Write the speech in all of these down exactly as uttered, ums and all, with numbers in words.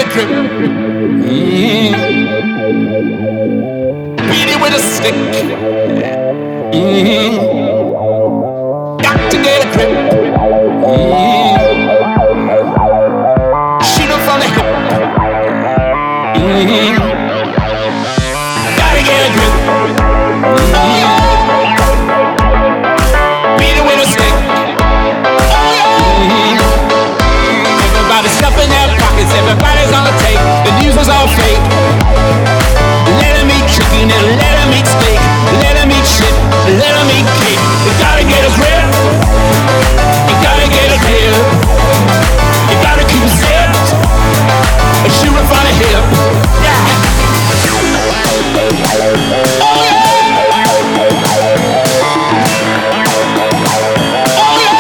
a grip. Mm. Beat it with a stick. Mm. Got to get a grip. Mm. Shoot it from the hip. Mm. Gotta get a grip. Mm. Beat it with a stick. Mm. Everybody's stuffing their pockets, everybody's on the tape. The news was all fake. Let them eat chicken and let them eat steak. Let them eat shit, let them eat cake. You gotta get a grip. You gotta get a grip. You gotta keep it zipped and shoot it from the hip. Yeah. Oh yeah. Oh yeah.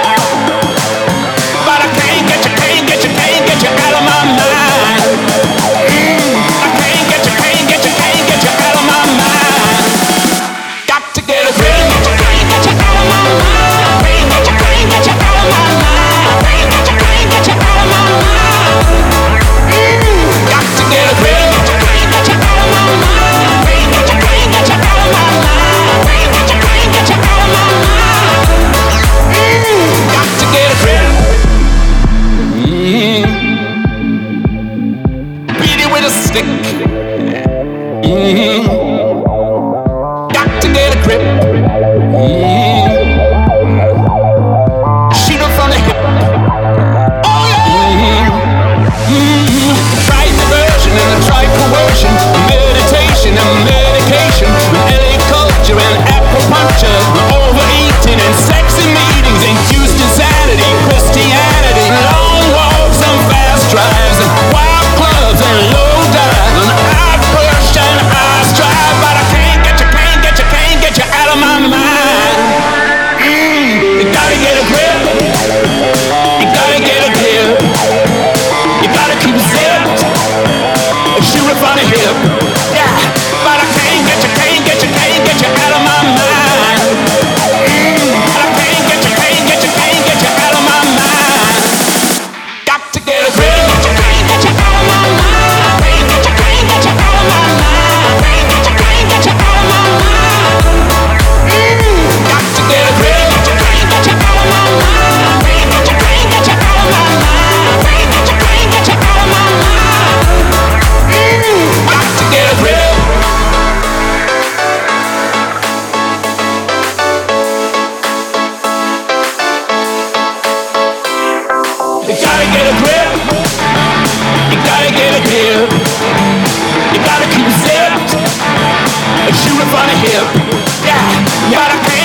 But I can't get you, can't get you, can't get you out of my mind. Mm. I can't get you, can't get you, can't get you out of my mind. Got to get a grip. Can't get you out of my mind. Can't get you, can't get you out of my mind. Can't get you, can't get you out of my mind. Mm. Got to get a grip. Can't get you out of my mind. Can't get you, can't get you out of my mind. Can't get you, can't get you out of my mind. Mm. Got to get a grip. Mm. Beat it with a stick. Mm. Got to get a grip. Mm. Shoot it from the hip. Oh yeah. Mm. Try diversion and a try coercion, meditation and medication, L A culture and acupuncture, overeating and sexy meetings, induced insanity, Christianity, long walks and fast drives, and wild clubs and low dives, and I push and I strive, but I can't get you, can't get you, can't get you out of my mind. Mm. You gotta get a grip. You gotta get a grip. You gotta keep it zipped and shoot it from the hip. Yeah, but I can't get you, can't get you, can't get you out of my mind. Mm. I can't get you, can't get you, can't get you out of my mind. Got to get a grip. Can't get you out of my mind. Can't get you, can't get you out of my mind. Can't get you, can't get you out of my mind. Mm. Got to get a grip. Can't get you out of my mind. Can't get you, can't get you out of my mind. Can't get you, can't get you out of my mind. Mm. Got to get a grip. You gotta get a grip. You gotta get a grip. You gotta keep it zipped and shoot it from the hip. Yeah, but I can't